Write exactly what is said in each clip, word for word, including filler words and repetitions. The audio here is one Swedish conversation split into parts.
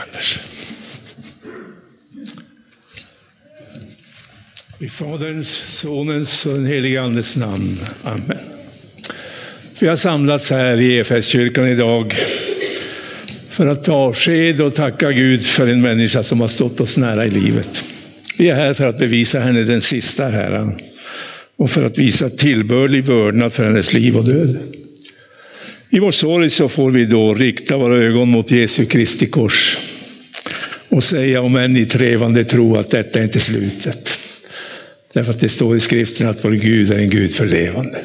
Anders. I Faderns, Sonens och den helige Andes namn. Amen. Vi har samlats här i Efeskyrkan idag för att ta avsked och tacka Gud för en människa som har stått oss nära i livet. Vi är här för att bevisa henne den sista Herren och för att visa tillbörlig vördnad för hennes liv och död. I vår sorg så får vi då rikta våra ögon mot Jesu Kristi kors och säga, om än i trevande tro, att detta är inte slutet. Därför att det står i skriften att vår Gud är en Gud för levande.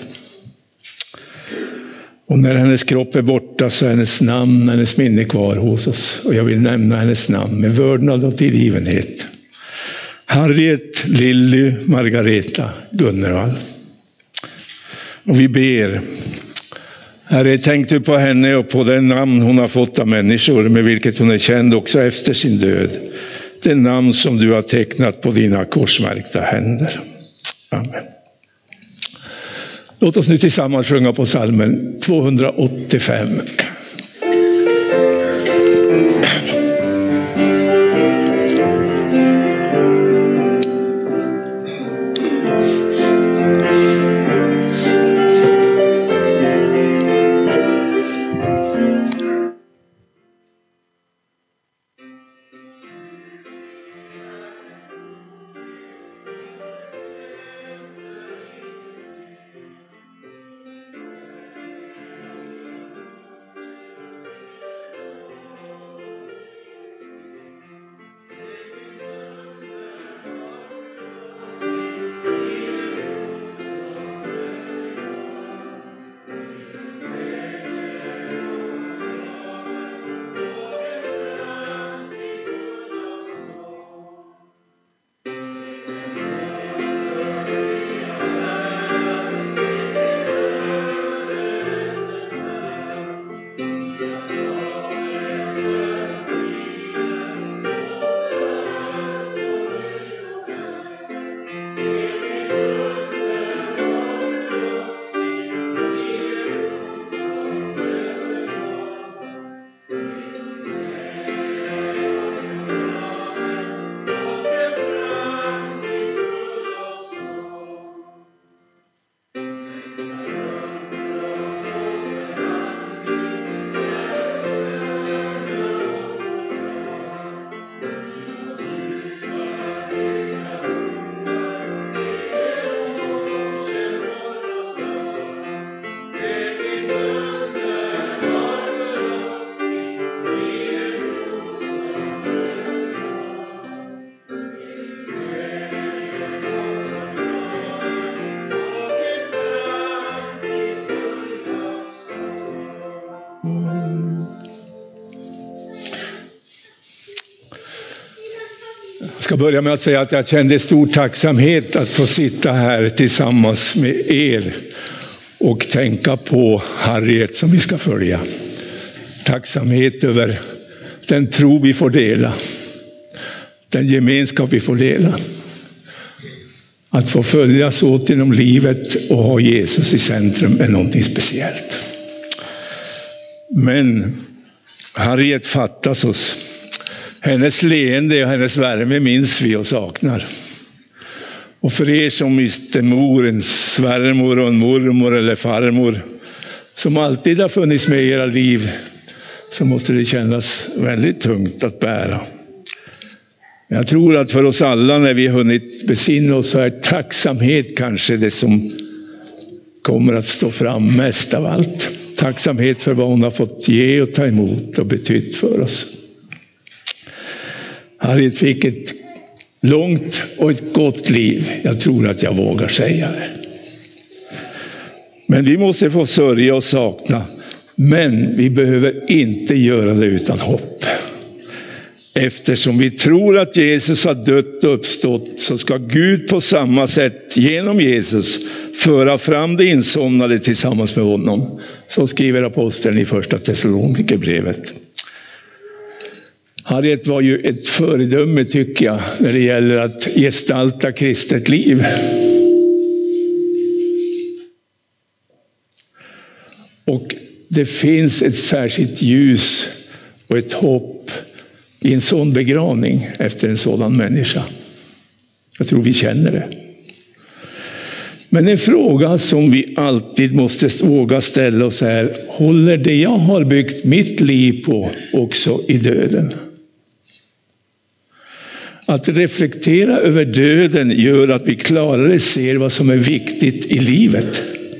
Och när hennes kropp är borta så är hennes namn, hennes minne kvar hos oss. Och jag vill nämna hennes namn med vördnad och tillgivenhet. Harriet Lilly Margareta Gunnervall. Och vi ber, Herre, tänk du på henne och på den namn hon har fått av människor, med vilket hon är känd också efter sin död. Det namn som du har tecknat på dina korsmärkta händer. Amen. Låt oss nu tillsammans sjunga på psalmen tvåhundraåttiofem. Jag ska börja med att säga att jag kände stor tacksamhet att få sitta här tillsammans med er och tänka på Harriet som vi ska följa. Tacksamhet över den tro vi får dela, den gemenskap vi får dela. Att få följas åt genom livet och ha Jesus i centrum är någonting speciellt. Men Harriet fattas oss. Hennes leende och hennes värme minns vi och saknar. Och för er som miste mor, en svärmor och en mormor eller farmor som alltid har funnits med i era liv, så måste det kännas väldigt tungt att bära. Jag tror att för oss alla, när vi har hunnit besinna oss, så är tacksamhet kanske det som kommer att stå fram mest av allt. Tacksamhet för vad hon har fått ge och ta emot och betytt för oss. Harriet fick ett långt och ett gott liv. Jag tror att jag vågar säga det. Men vi måste få sörja och sakna. Men vi behöver inte göra det utan hopp. Eftersom vi tror att Jesus har dött och uppstått, så ska Gud på samma sätt genom Jesus föra fram det insomnade tillsammans med honom. Så skriver aposteln i första Thessalonikerbrevet. Harriet var ju ett föredöme, tycker jag, när det gäller att gestalta kristet liv. Och det finns ett särskilt ljus och ett hopp i en sån begravning efter en sådan människa. Jag tror vi känner det. Men en fråga som vi alltid måste våga ställa oss är: håller det jag har byggt mitt liv på också i döden? Att reflektera över döden gör att vi klarare ser vad som är viktigt i livet.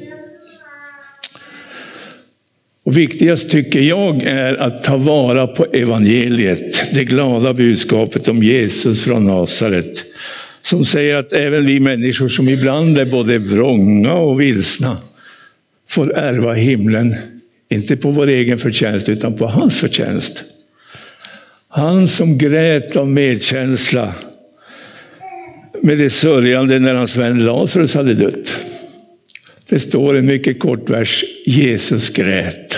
Och viktigast tycker jag är att ta vara på evangeliet, det glada budskapet om Jesus från Nasaret, som säger att även vi människor som ibland är både vrånga och vilsna får ärva himlen, inte på vår egen förtjänst utan på hans förtjänst. Han som grät av medkänsla med det sörjande när hans vän Lazarus hade dött. Det står en mycket kort vers: Jesus grät.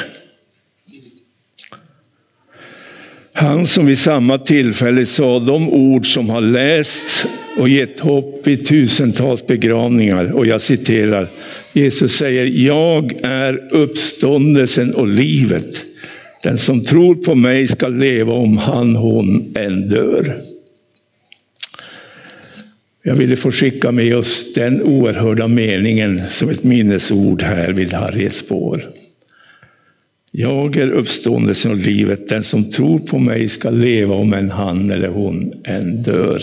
Han som vid samma tillfälle sa de ord som har lästs och gett hopp i tusentals begravningar. Och jag citerar, Jesus säger: jag är uppståndelsen och livet. Den som tror på mig ska leva om han, hon än dör. Jag ville få skicka med oss den oerhörda meningen som ett minnesord här vid Harriets spår. Jag är uppståndelsen och livet. Den som tror på mig ska leva om en han eller hon än dör.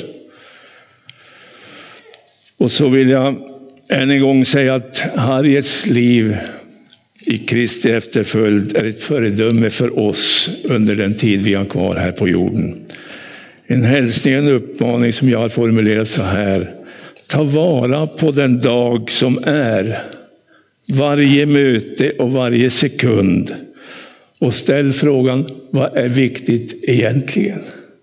Och så vill jag än en gång säga att Harriets liv i Kristi efterföljd är ett föredöme för oss under den tid vi har kvar här på jorden. En hälsning, en uppmaning som jag har formulerat så här: ta vara på den dag som är, varje möte och varje sekund, och ställ frågan: vad är viktigt egentligen?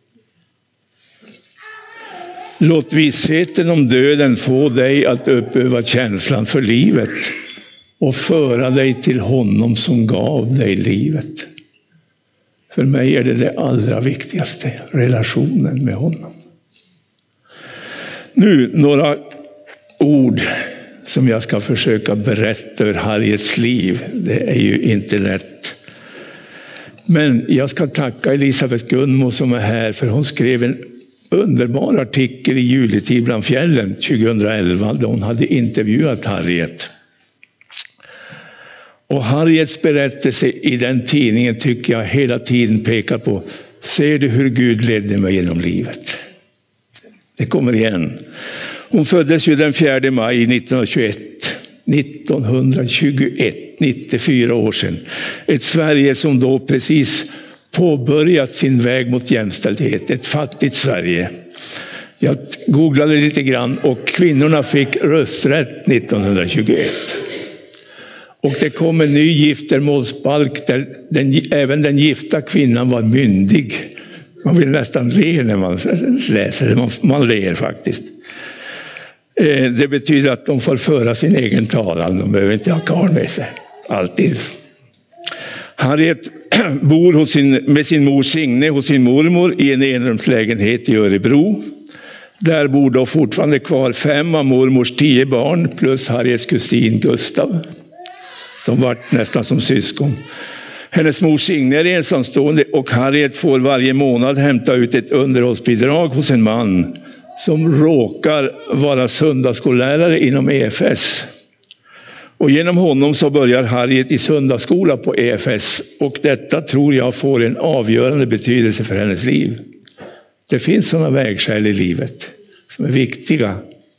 Låt vissheten om döden få dig att uppöva känslan för livet och föra dig till honom som gav dig livet. För mig är det det allra viktigaste, relationen med honom. Nu några ord som jag ska försöka berätta ur Harriets liv. Det är ju inte lätt. Men jag ska tacka Elisabeth Gunmo som är här, för hon skrev en underbar artikel i Juletid bland fjällen tjugohundraelva då hon hade intervjuat Harriet. Och Harriets berättelse i den tidningen tycker jag hela tiden pekar på: ser du hur Gud ledde mig genom livet? Det kommer igen. Hon föddes ju den fjärde maj nittonhundratjugoett. nittonhundratjugoett, nittiofyra år sedan. Ett Sverige som då precis påbörjat sin väg mot jämställdhet. Ett fattigt Sverige. Jag googlade lite grann och kvinnorna fick rösträtt nittonhundratjugoett. Och det kom en ny giftermålsbalk där den, även den gifta kvinnan var myndig. Man vill nästan le när man läser det. Man, man ler faktiskt. Eh, det betyder att de får föra sin egen talan. De behöver inte ha karl med sig. Alltid. Harriet bor hos sin, med sin mor Signe hos sin mormor i en enrumslägenhet i Örebro. Där bor då fortfarande kvar fem av mormors tio barn plus Harriets kusin Gustav. De var nästan som syskon. Hennes mor Signe är ensamstående och Harriet får varje månad hämta ut ett underhållsbidrag hos en man som råkar vara söndagsskollärare inom E F S. Och genom honom så börjar Harriet i söndagsskola på E F S, och detta tror jag får en avgörande betydelse för hennes liv. Det finns sådana vägskäl i livet som är viktiga.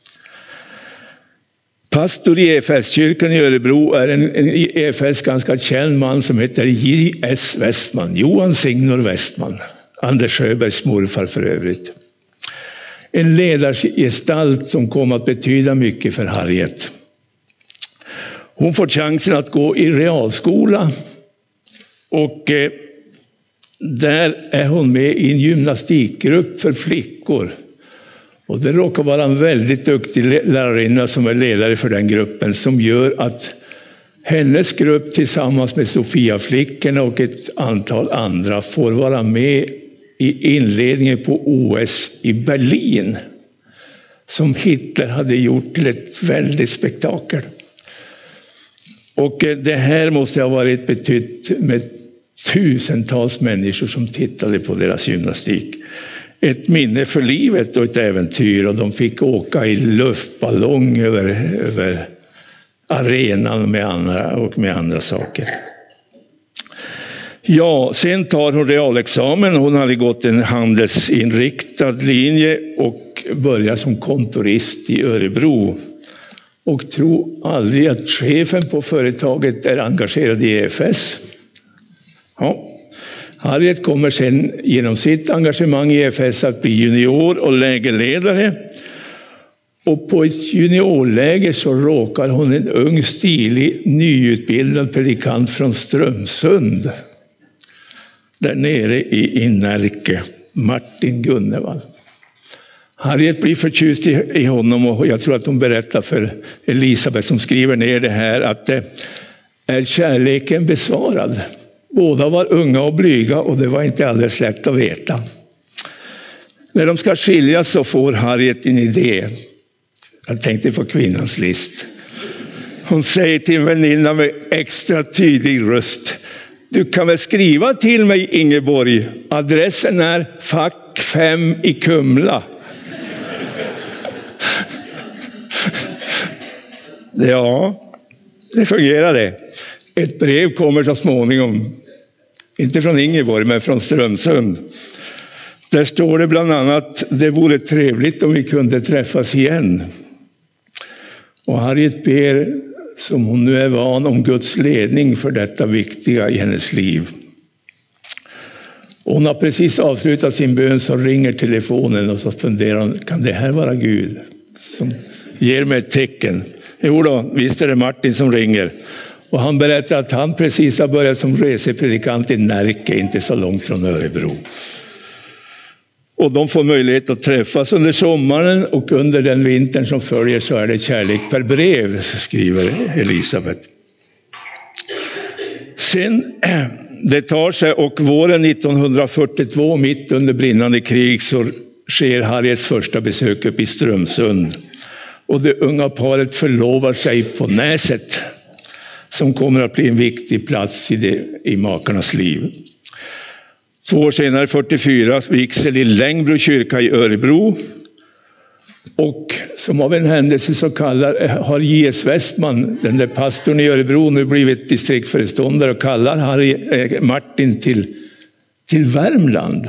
Pastor i E F S-kyrkan i Örebro är en, en i E F S ganska känd man som heter J S Westman, Johan Signor Westman, Anders Sjöbergs morfar för övrigt. En ledargestalt som kom att betyda mycket för Harriet. Hon får chansen att gå i realskola och eh, där är hon med i en gymnastikgrupp för flickor. Och det råkar vara en väldigt duktig lärarinna som är ledare för den gruppen, som gör att hennes grupp tillsammans med Sofia-flickorna och ett antal andra får vara med i inledningen på O S i Berlin, som Hitler hade gjort till ett väldigt spektakel. Och det här måste ha varit betytt med tusentals människor som tittade på deras gymnastik. Ett minne för livet och ett äventyr, och de fick åka i luftballong över, över arenan med andra, och med andra saker. Ja, sen tar hon realexamen. Hon hade gått en handelsinriktad linje och börjar som kontorist i Örebro. Och tror aldrig att chefen på företaget är engagerad i E F S. Ja. Harriet kommer sen genom sitt engagemang i E F S att bli junior och lägerledare. Och på ett juniorläger så råkar hon en ung, stilig, nyutbildad predikant från Strömsund. Där nere i Närke, Martin Gunnevall. Harriet blir förtjust i, i honom, och jag tror att hon berättar för Elisabeth som skriver ner det här att det är kärleken besvarad. Båda var unga och blyga, och det var inte alldeles lätt att veta. När de ska skiljas så får Harriet en idé. Jag tänkte på kvinnans list. Hon säger till en väninna med extra tydlig röst: du kan väl skriva till mig, Ingeborg. Adressen är fack fem i Kumla. Ja, det fungerade. Ett brev kommer så småningom. Inte från Ingeborg, men från Strömsund. Där står det bland annat: det vore trevligt om vi kunde träffas igen. Och Harriet ber, som hon nu är van, om Guds ledning för detta viktiga i hennes liv. Och hon har precis avslutat sin bön, så ringer telefonen och så funderar hon: kan det här vara Gud som ger mig ett tecken? Jo då, visst är det Martin som ringer. Och han berättar att han precis har börjat som resepredikant i Närke, inte så långt från Örebro. Och de får möjlighet att träffas under sommaren, och under den vintern som följer så är det kärlek per brev, skriver Elisabeth. Sen det tar sig, och våren nittonhundrafyrtiotvå, mitt under brinnande krig, så sker Harriets första besök upp i Strömsund. Och det unga paret förlovar sig på Näset, som kommer att bli en viktig plats i, det, i makarnas liv. Två år senare, fyrtiofyra, vigsel i Längbro kyrka i Örebro. Och som av en händelse så kallar, har J S Westman, den där pastorn i Örebro, nu blivit distriktföreståndare och kallar Harry, Martin till, till Värmland.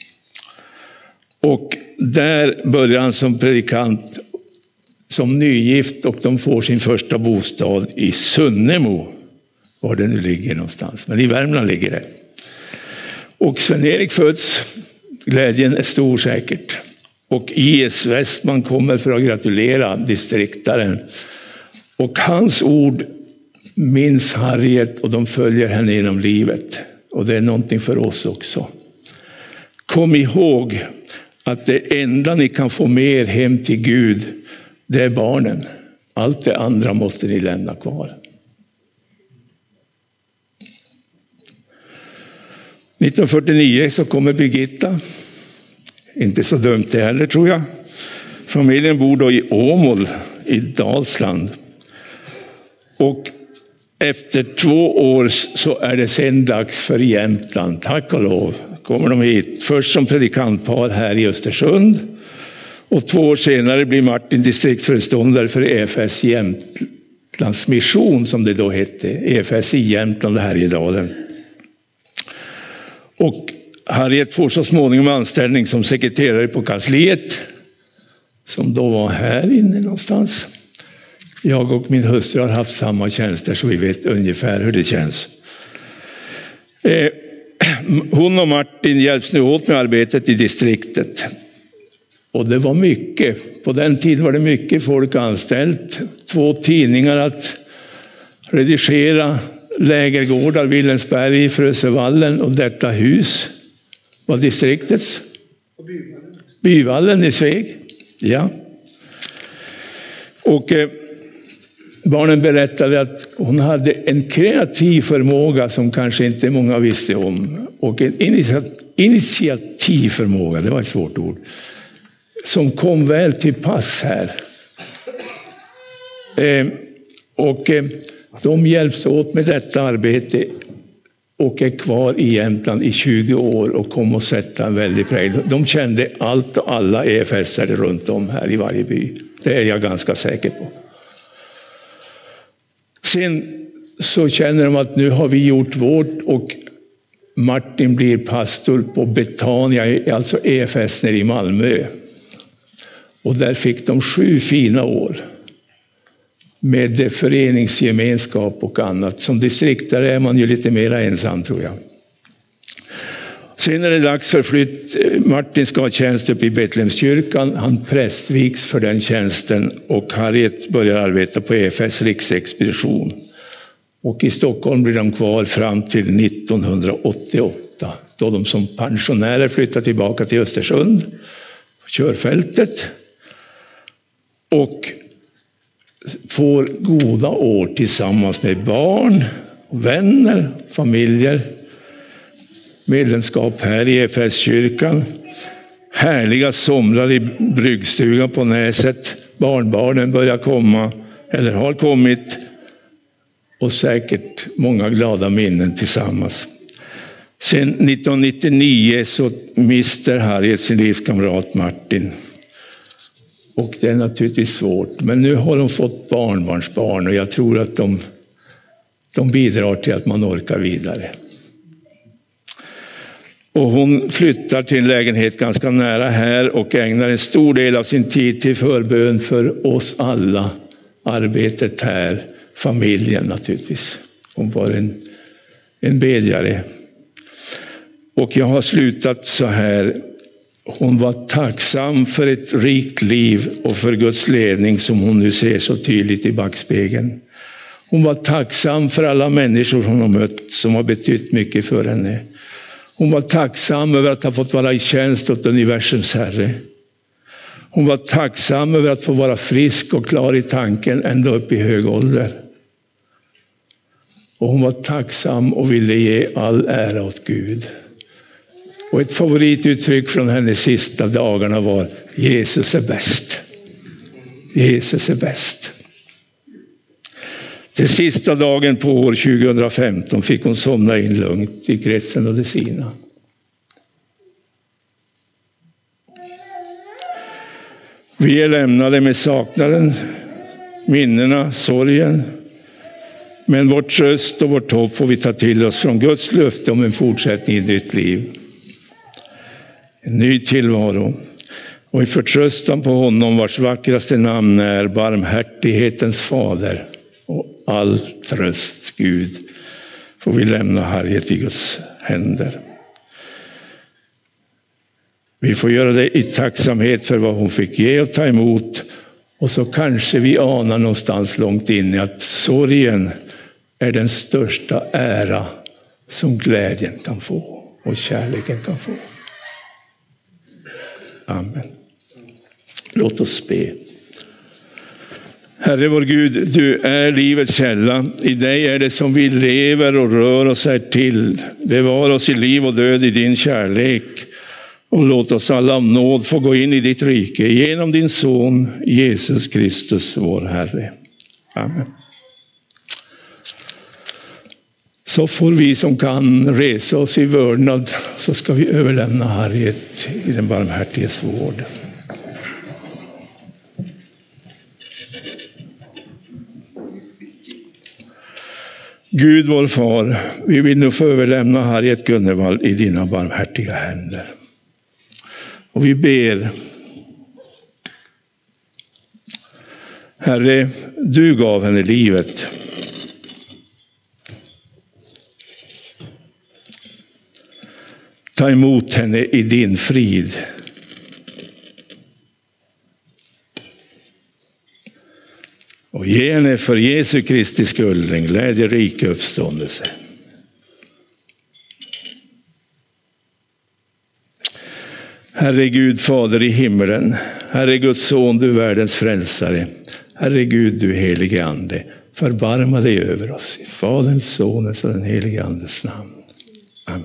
Och där börjar han som predikant, som nygift, och de får sin första bostad i Sunnemo, var det nu ligger någonstans, men i Värmland ligger det. Och Sven-Erik föds, glädjen är stor säkert. Och J S Westman kommer för att gratulera distriktaren. Och hans ord minns Harriet, och de följer henne genom livet. Och det är någonting för oss också. Kom ihåg att det enda ni kan få med er hem till Gud, det är barnen. Allt det andra måste ni lämna kvar. nittonhundrafyrtionio så kommer Birgitta. Inte så dumt det heller, tror jag. Familjen bor då i Åmål i Dalsland. Och efter två år så är det sen dags för Jämtland. Tack och lov kommer de hit. Först som predikantpar här i Östersund. Och två år senare blir Martin distriktsföreståndare för E F S Jämtlands mission, som det då hette. E F S i Jämtland och Härjedalen. Och Harriet får så småningom anställning som sekreterare på kansliet, som då var här inne någonstans. Jag och min hustru har haft samma tjänster, så vi vet ungefär hur det känns. Eh, hon och Martin hjälps nu åt med arbetet i distriktet. Och det var mycket. På den tiden var det mycket folk anställt. Två tidningar att redigera, lägergårdar, Vilhelmsberg, Frösövallen, och detta hus var distriktets. Och Byvallen. Byvallen i Sveg. Ja. Och eh, barnen berättade att hon hade en kreativ förmåga som kanske inte många visste om. Och en initiativförmåga, det var ett svårt ord, som kom väl till pass här. Eh, och eh, de hjälps åt med detta arbete och är kvar i Jämtland i tjugo år och kom att sätta en väldig prägel. De kände allt och alla E F S-are runt om här i varje by. Det är jag ganska säker på. Sen så känner de att nu har vi gjort vårt och Martin blir pastor på Betania, alltså E F S nere i Malmö. Och där fick de sju fina år med föreningsgemenskap och annat. Som distriktare är man ju lite mer ensam, tror jag. Sen är det dags för flytt. Martin ska ha tjänst upp i Betlehemskyrkan. Han prästvigs för den tjänsten och Harriet börjar arbeta på E F S riksexpedition. Och i Stockholm blir de kvar fram till nittonhundraåttioåtta, då de som pensionärer flyttar tillbaka till Östersund, körfältet, och får goda år tillsammans med barn, vänner, familjer, medlemskap här i E F S-kyrkan, härliga somrar i bryggstugan på Näset, barnbarnen börjar komma eller har kommit, och säkert många glada minnen tillsammans. Sen nittonhundranittionio så mister Harriet sin livskamrat Martin. Och det är naturligtvis svårt. Men nu har de fått barnbarnsbarn och jag tror att de, de bidrar till att man orkar vidare. Och hon flyttar till en lägenhet ganska nära här och ägnar en stor del av sin tid till förbön för oss alla. Arbetet här. Familjen naturligtvis. Hon var en, en bedjare. Och jag har slutat så här. Hon var tacksam för ett rikt liv och för Guds ledning som hon nu ser så tydligt i backspegeln. Hon var tacksam för alla människor hon har mött som har betytt mycket för henne. Hon var tacksam över att ha fått vara i tjänst åt universums Herre. Hon var tacksam över att få vara frisk och klar i tanken ända upp i hög ålder. Och hon var tacksam och ville ge all ära åt Gud. Och ett favorituttryck från hennes sista dagarna var: Jesus är bäst. Jesus är bäst. Den sista dagen på år tjugohundrafemton fick hon somna in lugnt i kretsen av de sina. Vi är lämnade med saknaden, minnena, sorgen. Men vår tröst och vårt hopp får vi ta till oss från Guds löfte om en fortsättning i ett nytt liv. En ny tillvaro. Och i förtröstan på honom vars vackraste namn är barmhärtighetens fader och all tröst Gud, får vi lämna Harriet i Guds händer. Vi får göra det i tacksamhet för vad hon fick ge och ta emot. Och så kanske vi anar någonstans långt inne att sorgen är den största ära som glädjen kan få och kärleken kan få. Amen. Låt oss be. Herre vår Gud, du är livets källa. I dig är det som vi lever och rör oss här till. Bevara oss i liv och död i din kärlek. Och låt oss alla om nåd få gå in i ditt rike genom din son Jesus Kristus vår Herre. Amen. Så får vi som kan resa oss i vördnad, så ska vi överlämna Harriet i den barmhärtiges vård. Gud vår far, vi vill nu få överlämna Harriet Gunnevall i dina barmhärtiga händer. Och vi ber, Herre, du gav henne livet. Ta emot henne i din frid. Och ge henne för Jesu Kristi skull en glädjerik uppståndelse. Herre Gud, Fader i himmelen, Herre Guds son, du världens frälsare, Herre Gud, du helige ande, förbarma dig över oss i Faderns, Sonens och den helige andes namn. Amen.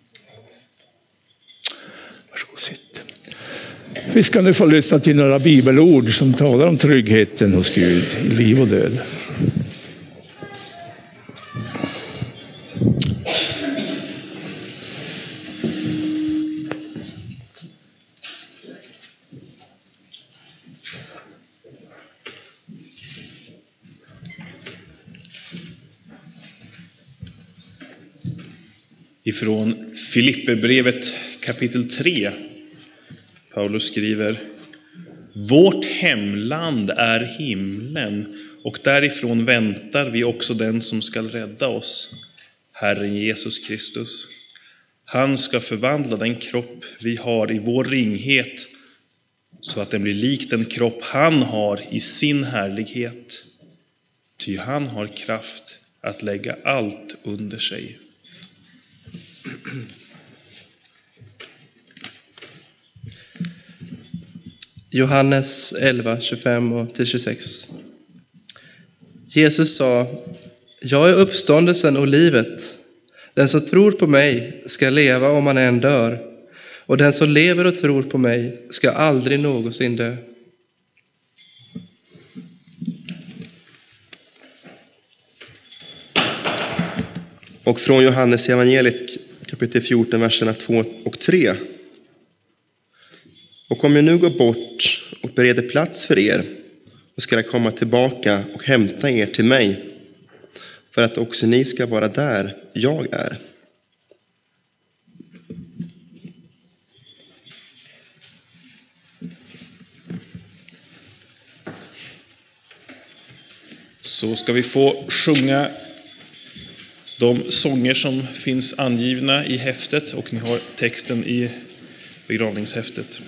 Varsågod, sitt. Vi ska nu få lyssna till några bibelord som talar om tryggheten hos Gud i liv och död. ifrån Filipperbrevet kapitel tre. Paulus skriver: Vårt hemland är himlen, och därifrån väntar vi också den som ska rädda oss, Herren Jesus Kristus. Han ska förvandla den kropp vi har i vår ringhet så att den blir lik den kropp han har i sin härlighet. Ty han har kraft att lägga allt under sig. Johannes elva, tjugofem till tjugosex. Jesus sa: Jag är uppståndelsen och livet. Den som tror på mig ska leva om han än dör. Och den som lever och tror på mig ska aldrig någonsin dö. Och från Johannes evangeliet kapitel fjorton, verserna två och tre. Och om jag nu går bort och bereder plats för er, och ska jag komma tillbaka och hämta er till mig, för att också ni ska vara där jag är. Så ska vi få sjunga de sånger som finns angivna i häftet, och ni har texten i begravningshäftet.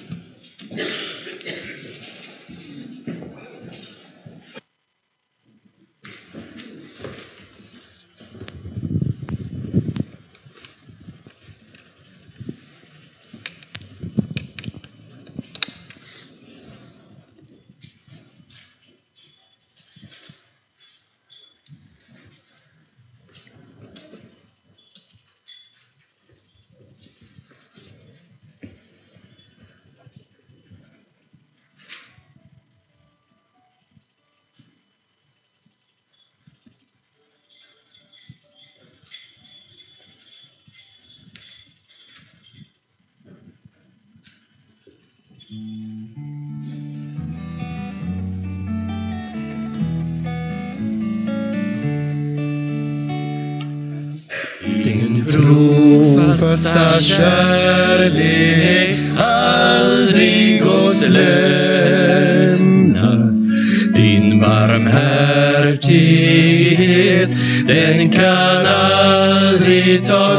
Din trofasta kärlek aldrig oss lämnar. Din barmhärtighet, den kan aldrig ta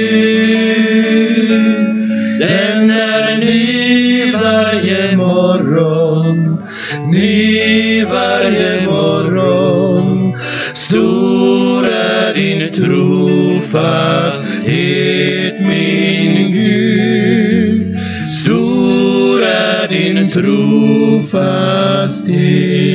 slut. Den är ny varje morgon, ny varje morgon. Stor är din trofasthet, min Gud. Stor är din trofasthet.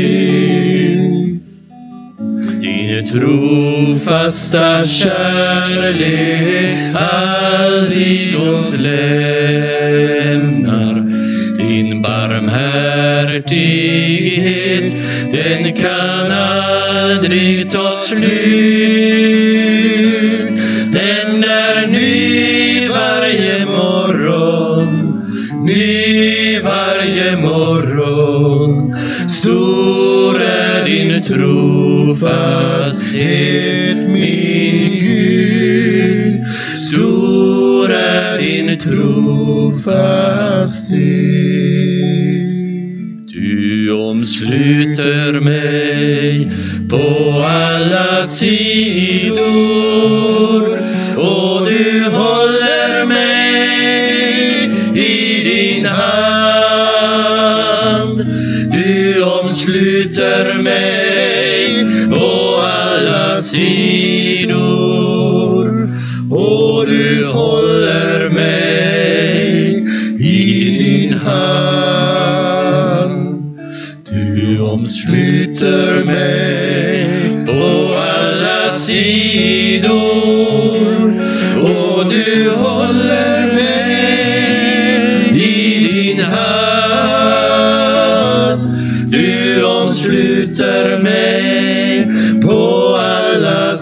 Din trofasta kärlek aldrig oss lämnar. Din barmhärtighet, den kan aldrig ta slut. Den är ny varje morgon, ny varje morgon. Stor är din trofasthet, min Gud. Stor är din trofasthet. Du omsluter mig på alla sidor, och du håller mig i din hand. Du omsluter mig på alla sidor, och du håller mig i din hand. Du omsluter mig på alla sidor, och du håller mig i din hand. Du omsluter mig på alla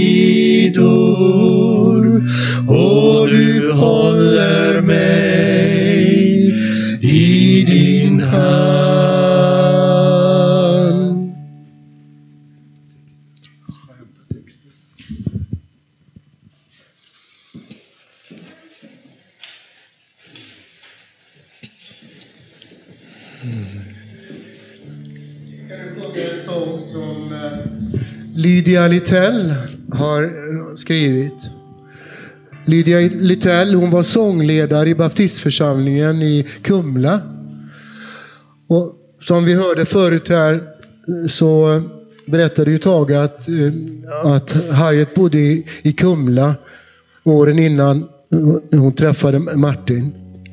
sidor, och du håller mig i din hand. Ska du sjunga en sång som Lydia Littell har skrivit. Lydia Littell, hon var sångledare i baptistförsamlingen i Kumla. Och som vi hörde förut här så berättade ju Tage att, att Harriet bodde i, i Kumla åren innan hon träffade Martin.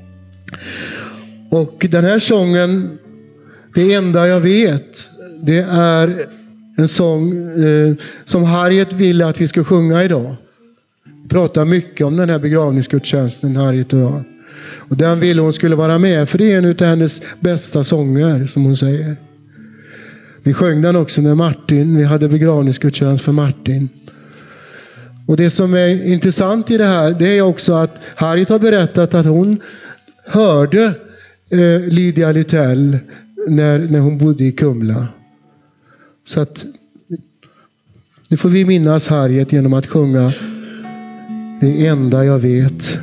Och den här sången, det enda jag vet, det är en sång eh, som Harriet ville att vi ska sjunga idag. Vi pratar mycket om den här begravningsgudstjänsten, Harriet och jag. Och den ville hon skulle vara med, för det är en av hennes bästa sånger, som hon säger. Vi sjöng den också med Martin. Vi hade begravningsgudstjänst för Martin. Och det som är intressant i det här, det är också att Harriet har berättat att hon hörde eh, Lydia Littell när, när hon bodde i Kumla. Så att nu får vi minnas Harriet genom att sjunga Det enda jag vet.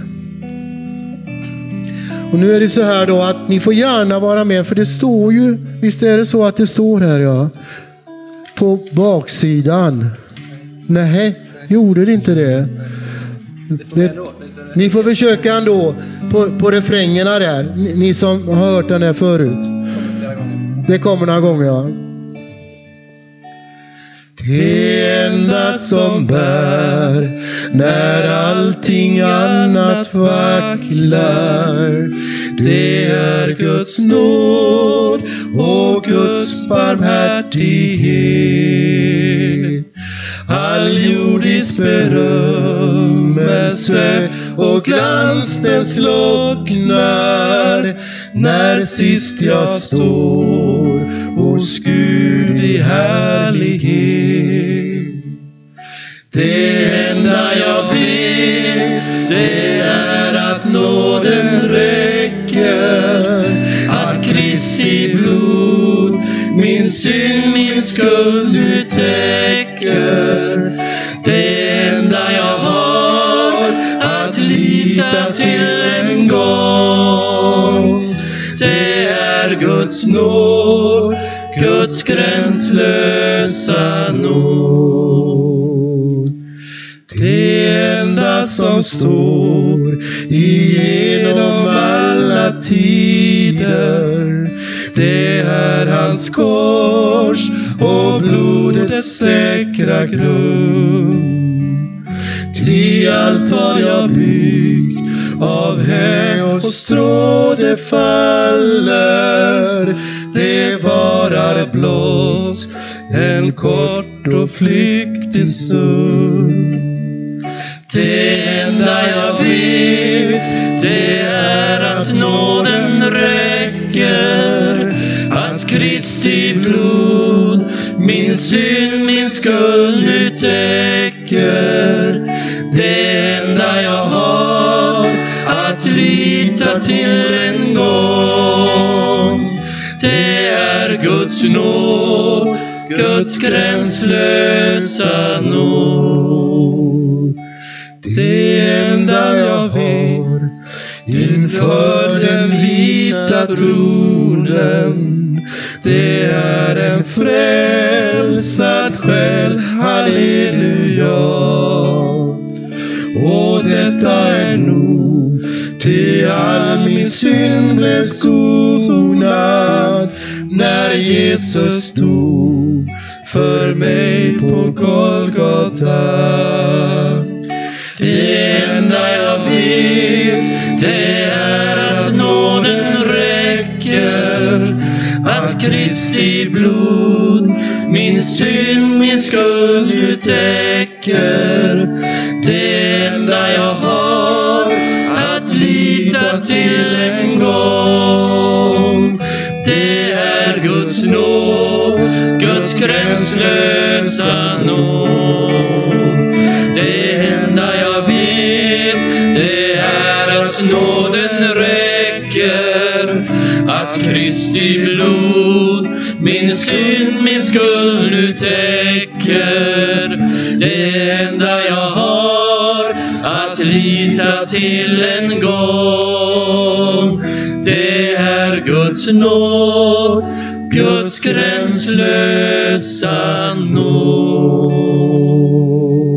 Och nu är det så här då att ni får gärna vara med, för det står ju, visst är det så att det står här, ja, på baksidan. Nej, gjorde det inte det? det ni får försöka ändå på, på refrängerna där, ni, ni som har hört den här förut. Det kommer några gånger, ja. Det enda som bär när allting annat vacklar, det är Guds nåd och Guds barmhärtighet. All jordisk berömmelse och glans den slocknar när sist jag står hos Gud i härlighet. Det enda jag vet, det är att nåden räcker, att Kristi blod min synd, min skuld nu täcker. Det enda jag har att lita till en gång, det är Guds nåd, Guds gränslösa nåd. Det enda som står igenom alla tider, det är hans kors och blodets säkra grund. Ty allt vad jag byggt av häng och strå det faller, det varar blott en kort och flyktig stund. Det enda jag vet, det är att nåden räcker, att Kristi blod min synd, min skuld nu täcker. Det enda jag har att lita till en gång, det är Guds nåd, Guds gränslösa nåd. Det enda jag vet inför den vita tronen, det är en frälsad själ, halleluja. Och detta är nog, till all min synd blev sonad, när Jesus dog för mig på Golgata. Det enda jag vet, det är att nåden räcker, att Kristi blod min synd, min skuld nu täcker. Det enda jag har att lita till en gång, det är Guds nåd, Guds gränslösa nåd. Det enda jag vet, det är att nåden räcker, att Kristi blod min synd, min skuld nu täcker. Det enda jag har att lita till en gång, det är Gud Guds nåd, Guds gränslösa nåd.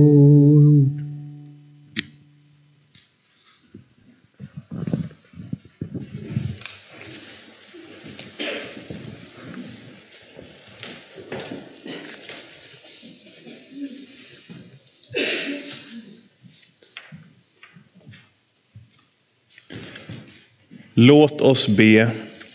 Låt oss be.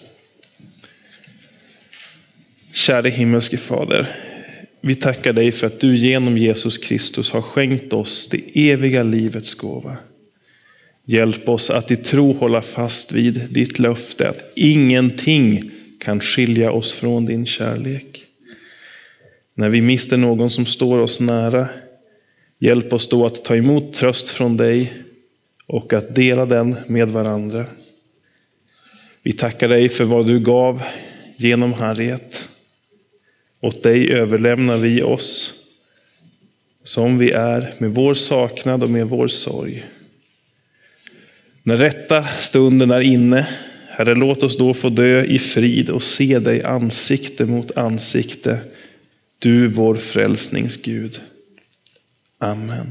Käre himmelske Fader, vi tackar dig för att du genom Jesus Kristus har skänkt oss det eviga livets gåva. Hjälp oss att i tro hålla fast vid ditt löfte att ingenting kan skilja oss från din kärlek. När vi mister någon som står oss nära, hjälp oss då att ta emot tröst från dig och att dela den med varandra. Vi tackar dig för vad du gav genom Harriet. Åt dig överlämnar vi oss som vi är med vår saknad och med vår sorg. När rätta stunden är inne, Herre, låt oss då få dö i frid och se dig ansikte mot ansikte, du vår frälsningsgud. Amen.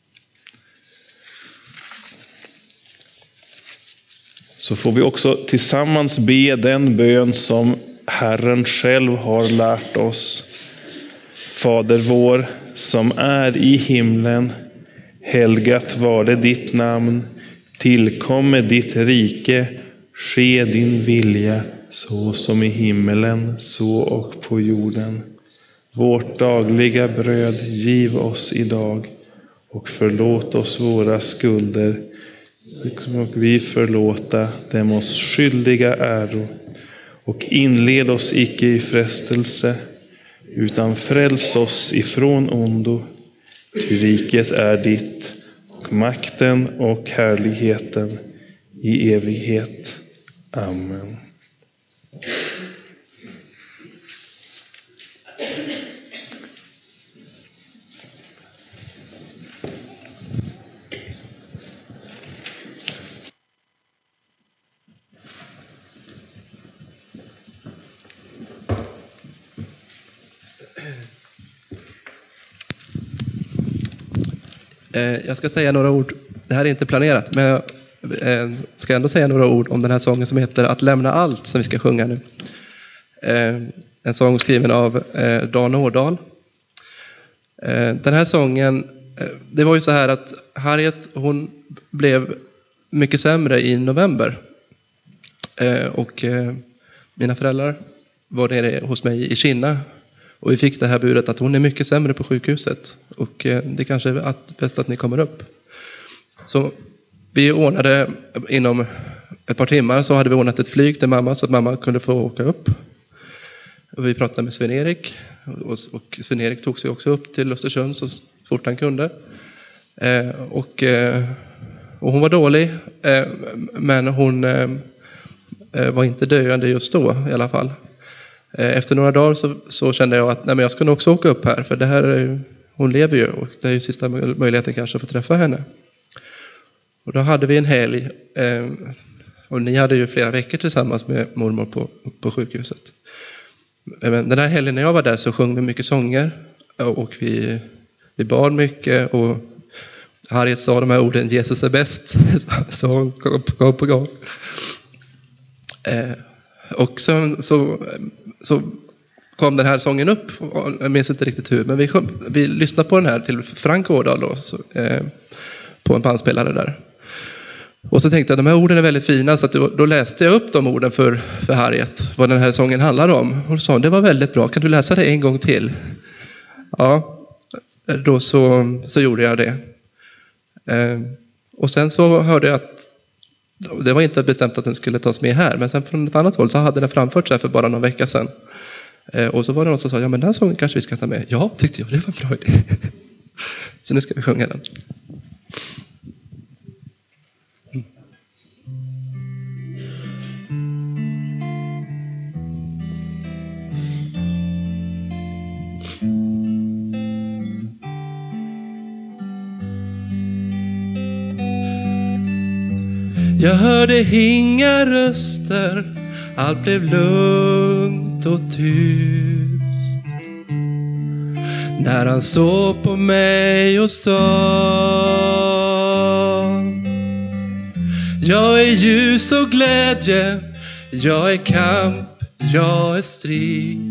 Så får vi också tillsammans be den bön som Herren själv har lärt oss. Fader vår som är i himlen, helgat var det ditt namn, tillkomme ditt rike, ske din vilja så som i himmelen, så och på jorden. Vårt dagliga bröd giv oss idag och förlåt oss våra skulder, och vi förlåta dem oss skyldiga äro. Och inled oss icke i frestelse, utan fräls oss ifrån ondo. Ty riket är ditt, och makten och härligheten i evighet. Amen. Jag ska säga några ord, det här är inte planerat, men jag ska ändå säga några ord om den här sången som heter Att lämna allt, som vi ska sjunga nu. En sång skriven av Dan Årdal. Den här sången, det var ju så här att Harriet, hon blev mycket sämre i november. Och mina föräldrar var nere hos mig i Kina. Och vi fick det här budet att hon är mycket sämre på sjukhuset. Och det kanske är bäst att ni kommer upp. Så vi ordnade inom ett par timmar, så hade vi ordnat ett flyg till mamma så att mamma kunde få åka upp. Och vi pratade med Sven-Erik. Och, och Sven-Erik tog sig också upp till Östersund så fort han kunde. Eh, och, eh, och hon var dålig. Eh, men hon eh, var inte döende just då i alla fall. Efter några dagar så, så kände jag att nej, men jag ska nog också åka upp här. För det här är, hon lever ju och det är ju sista möjligheten kanske att få träffa henne. Och då hade vi en helg. Eh, och ni hade ju flera veckor tillsammans med mormor på, på sjukhuset. Men den här helgen när jag var där så sjöng vi mycket sånger. Och vi, vi bad mycket. Och Harriet sa de här orden, Jesus är bäst. Så hon kom gång på gång. Eh, Och så, så, så kom den här sången upp. Jag minns inte riktigt hur. Men vi, kom, vi lyssnade på den här till Frank Årdal då, så, eh, på en bandspelare där. Och så tänkte jag att de här orden är väldigt fina. Så att då, då läste jag upp de orden för, för Harriet. Vad den här sången handlar om. Och sa det var väldigt bra. Kan du läsa det en gång till? Ja, då så, så gjorde jag det. Eh, och sen så hörde jag att det var inte bestämt att den skulle tas med här. Men sen från ett annat håll så hade den framförts här för bara någon vecka sedan. Eh, och så var det någon som sa, ja men den sången kanske vi ska ta med. Ja, tyckte jag, det var en bra idé. Så nu ska vi sjunga den. Mm. Jag hörde inga röster allt blev lugnt och tyst. När han såg på mig och sa: jag är ljus och glädje, jag är kamp, jag är strid.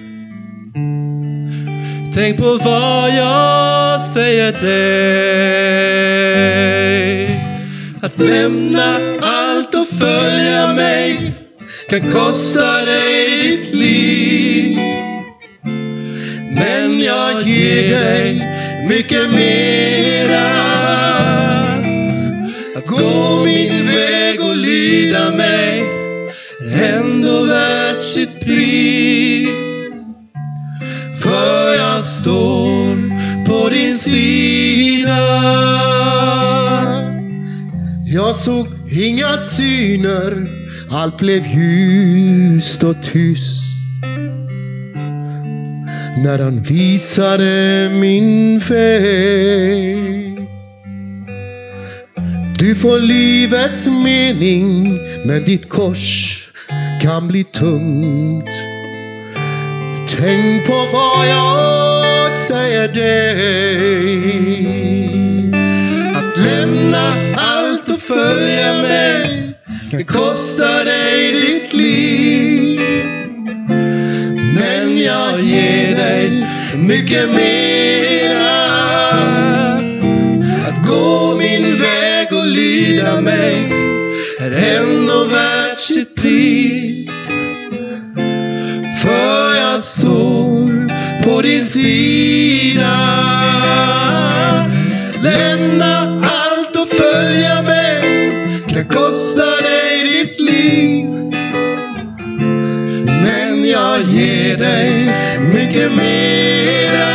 Tänk på vad jag säger dig. Att lämna allt och följa mig kan kosta dig ditt liv. Men jag ger dig mycket mera. Att gå min väg och lyda mig är ändå värt sitt pris. För jag står på din sida. Jag såg inga syner, allt blev ljust och tyst. När han visade min väg. Du får livets mening, men ditt kors kan bli tungt. Tänk på vad jag säger dig. Att lämna allt och följa mig kan kosta dig ditt liv. Men jag ger dig mycket mera. Att gå min väg och lyda mig är ändå värt sitt pris. För jag står på din sida. Lämna allt och följa mig kan kosta dig ditt liv. Men jag ger dig mycket mera.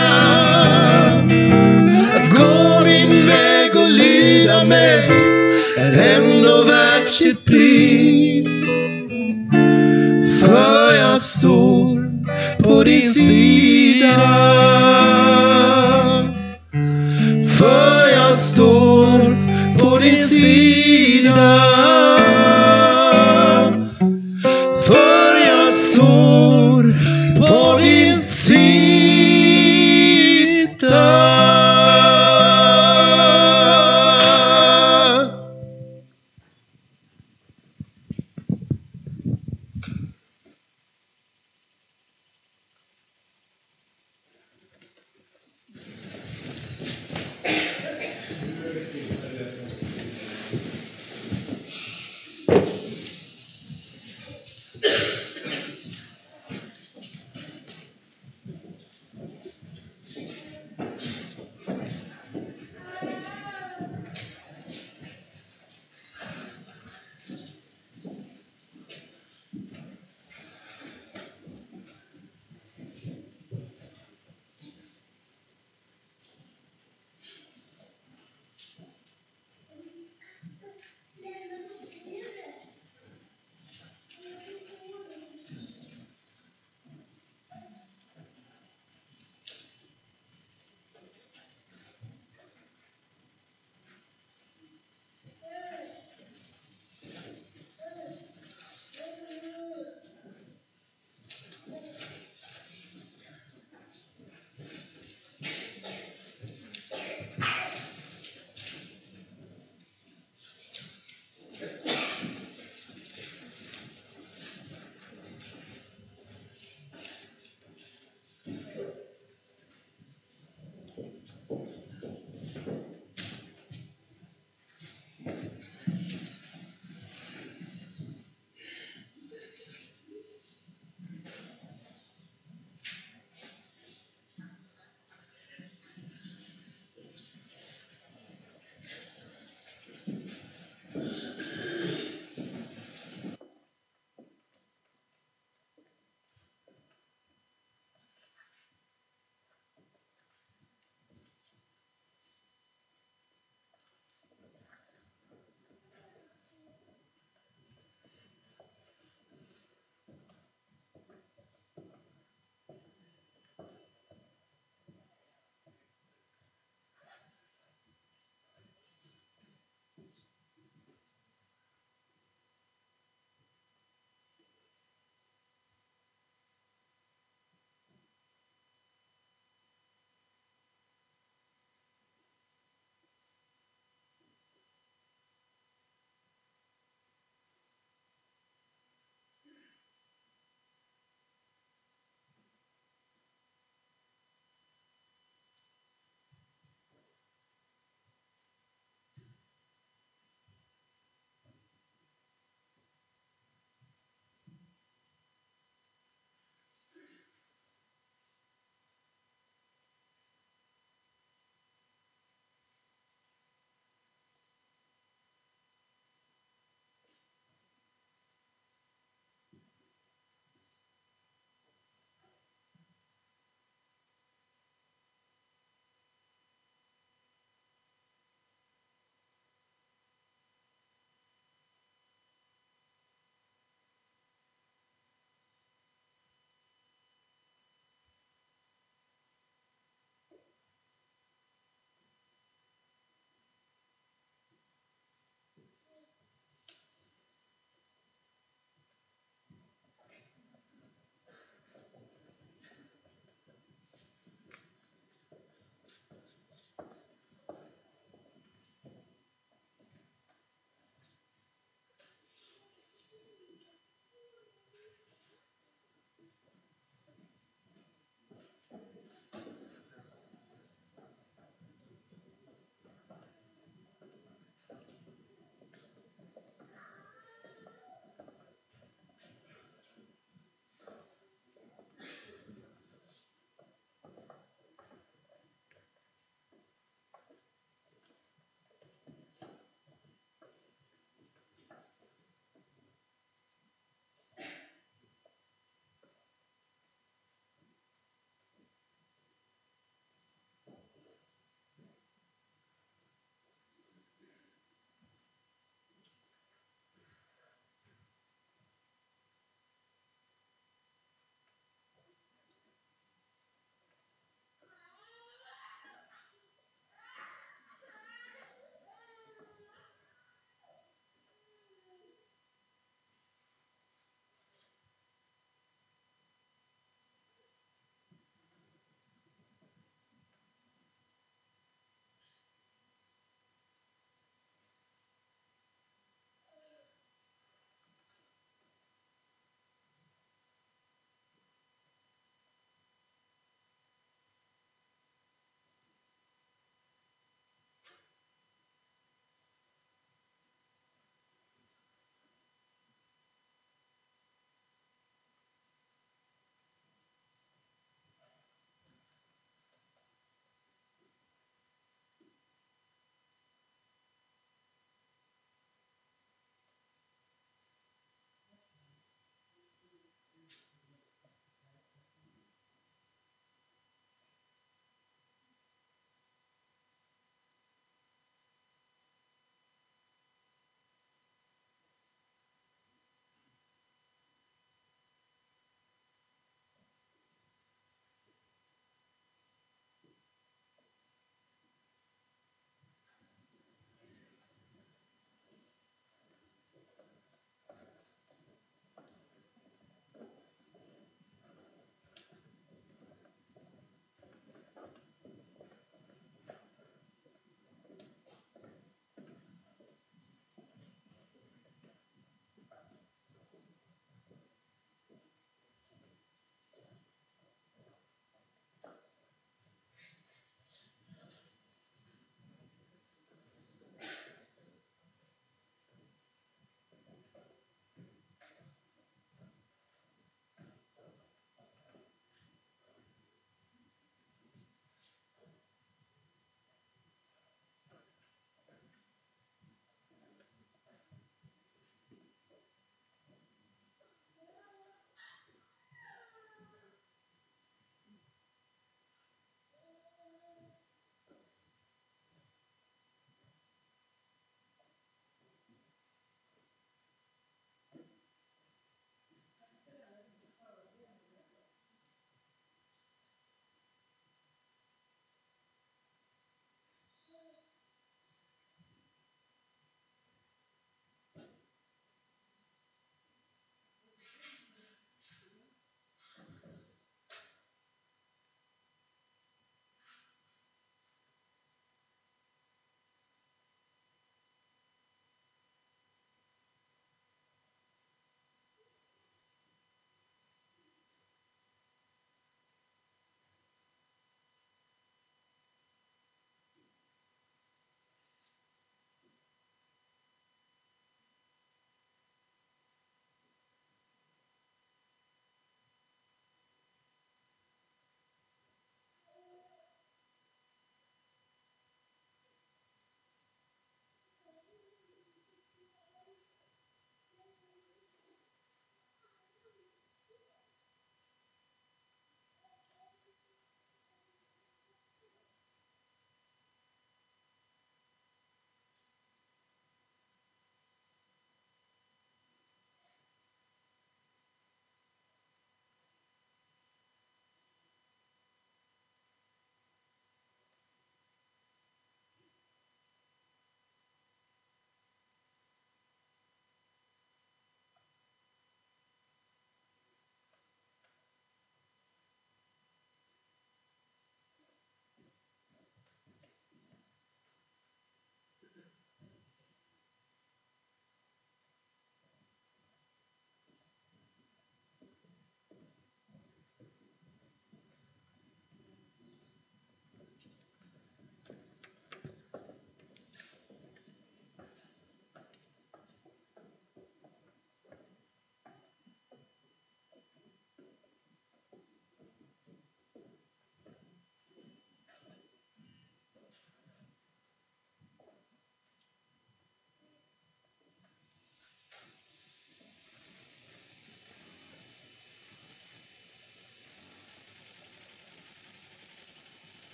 Att gå min väg och lyda mig är ändå värt sitt pris. För jag står på din sida. För jag står på din sida. För jag står på din sida.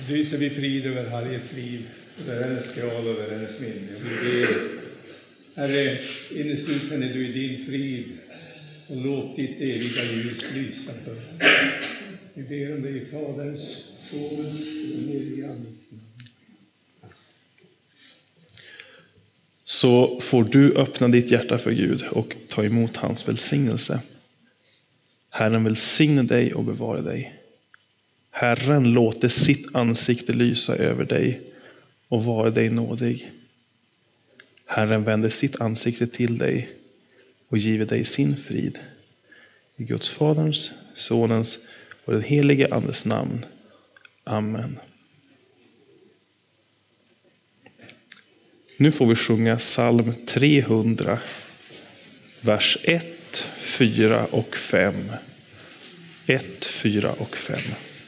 lyser vi frid över Harriets liv, över hennes grav, över hennes minne. Vi ber, Herre, inneslut henne du i din frid och låt ditt eviga ljus lysa för henne. Vi ber om det i Faderns, Sonens och den helige Andes namn. Så får du öppna ditt hjärta för Gud och ta emot hans välsignelse. Herren välsigne dig och bevara dig. Herren låter sitt ansikte lysa över dig och vara dig nådig. Herren vänder sitt ansikte till dig och giver dig sin frid. I Guds Faderns, Sonens och den helige Andes namn. Amen. Nu får vi sjunga psalm trehundra, vers ett, fyra och fem. ett, fyra och fem.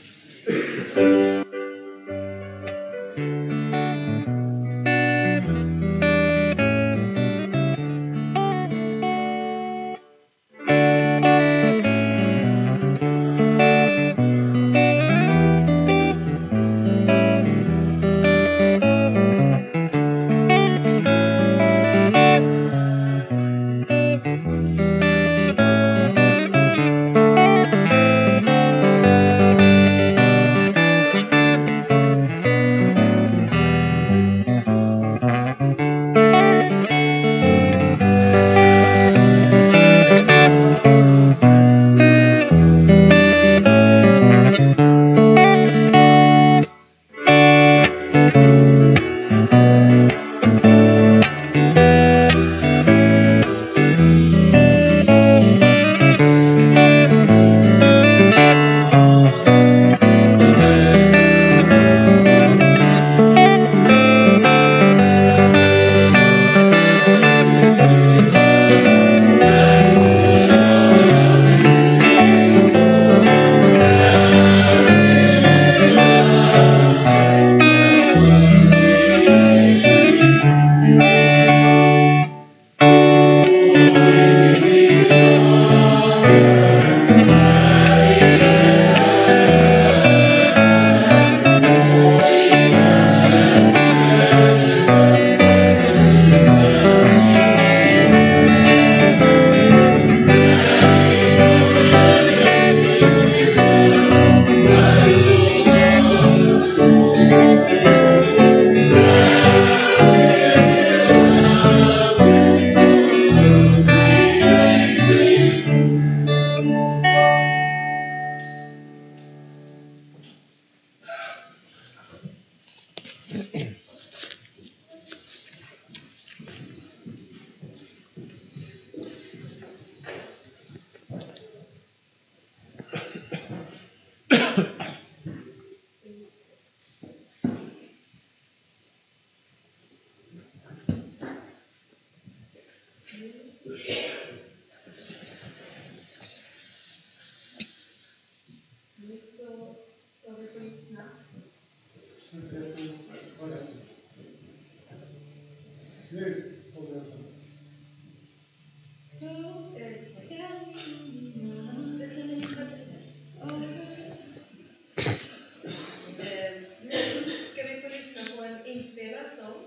Ska vi få lyssna på en inspelad sång?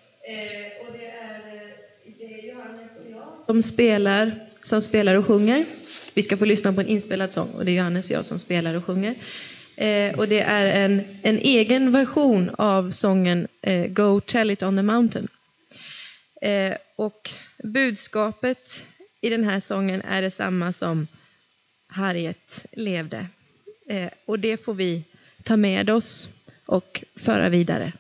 Eh, och det är, det är Johannes och jag som spelar, som spelar och sjunger. Vi ska få lyssna på en inspelad sång och det är Johannes och jag som spelar och sjunger. Eh, och det är en, en egen version av sången eh, Go Tell It On The Mountain. Eh, och budskapet i den här sången är detsamma som Harriet levde. Eh, och det får vi ta med oss och föra vidare.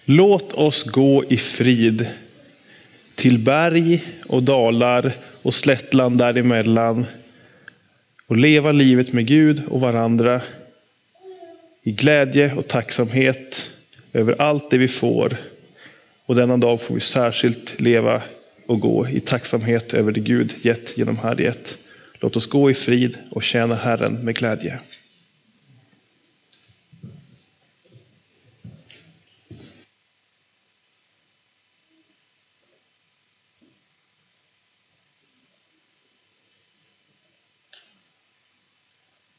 Låt oss gå i frid till berg och dalar och slättland däremellan och leva livet med Gud och varandra i glädje och tacksamhet över allt det vi får. Och denna dag får vi särskilt leva och gå i tacksamhet över det Gud gett genom härlighet. Låt oss gå i frid och tjäna Herren med glädje.